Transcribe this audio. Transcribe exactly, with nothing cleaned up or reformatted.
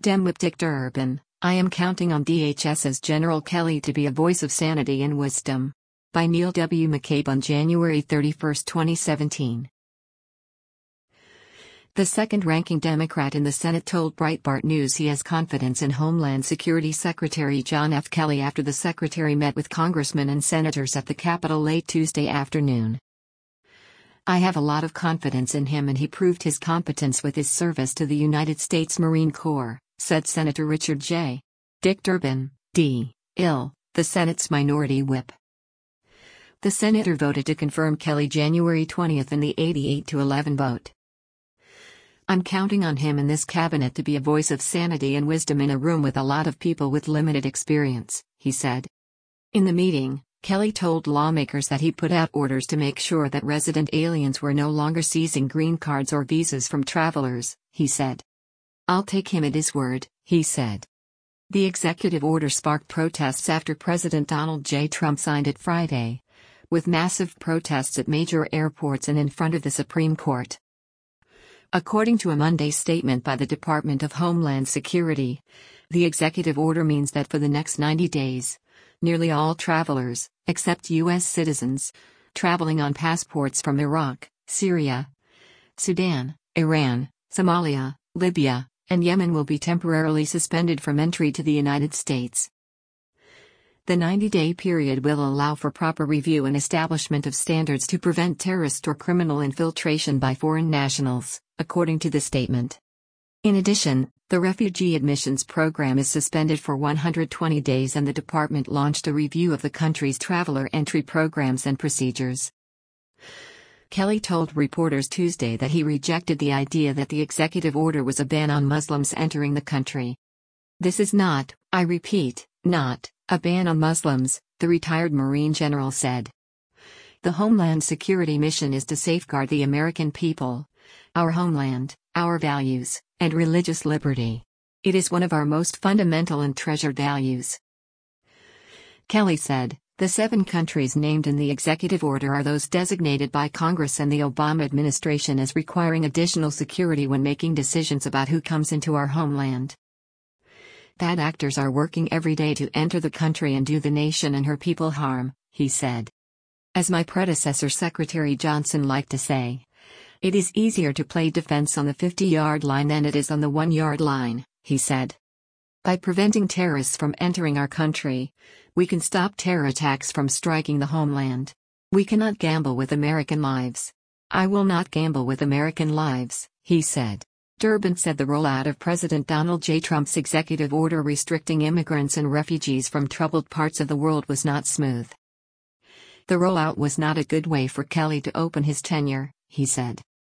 Dem Whip Dick Durbin, I am counting on DHS's General Kelly to be a voice of sanity and wisdom. By Neil W. McCabe on January thirty-first, twenty seventeen. The second-ranking Democrat in the Senate told Breitbart News he has confidence in Homeland Security Secretary John F. Kelly after the secretary met with congressmen and senators at the Capitol late Tuesday afternoon. I have a lot of confidence in him, and he proved his competence with his service to the United States Marine Corps, said Senator Richard J. Dick Durbin, D. I L, the Senate's minority whip. The senator voted to confirm Kelly January twentieth in the eighty-eight to eleven vote. I'm counting on him in this cabinet to be a voice of sanity and wisdom in a room with a lot of people with limited experience, he said. In the meeting, Kelly told lawmakers that he put out orders to make sure that resident aliens were no longer seizing green cards or visas from travelers, he said. I'll take him at his word, he said. The executive order sparked protests after President Donald J. Trump signed it Friday, with massive protests at major airports and in front of the Supreme Court. According to a Monday statement by the Department of Homeland Security, the executive order means that for the next ninety days, nearly all travelers, except U S citizens, traveling on passports from Iraq, Syria, Sudan, Iran, Somalia, Libya, and Yemen will be temporarily suspended from entry to the United States. The ninety-day period will allow for proper review and establishment of standards to prevent terrorist or criminal infiltration by foreign nationals, according to the statement. In addition, the refugee admissions program is suspended for one hundred twenty days, and the department launched a review of the country's traveler entry programs and procedures. Kelly told reporters Tuesday that he rejected the idea that the executive order was a ban on Muslims entering the country. This is not, I repeat, not, a ban on Muslims, the retired Marine general said. The Homeland Security mission is to safeguard the American people, our homeland, our values, and religious liberty. It is one of our most fundamental and treasured values. Kelly said, the seven countries named in the executive order are those designated by Congress and the Obama administration as requiring additional security when making decisions about who comes into our homeland. Bad actors are working every day to enter the country and do the nation and her people harm, he said. As my predecessor Secretary Johnson liked to say, it is easier to play defense on the fifty-yard line than it is on the one-yard line, he said. By preventing terrorists from entering our country, we can stop terror attacks from striking the homeland. We cannot gamble with American lives. I will not gamble with American lives, he said. Durbin said the rollout of President Donald J. Trump's executive order restricting immigrants and refugees from troubled parts of the world was not smooth. The rollout was not a good way for Kelly to open his tenure, he said.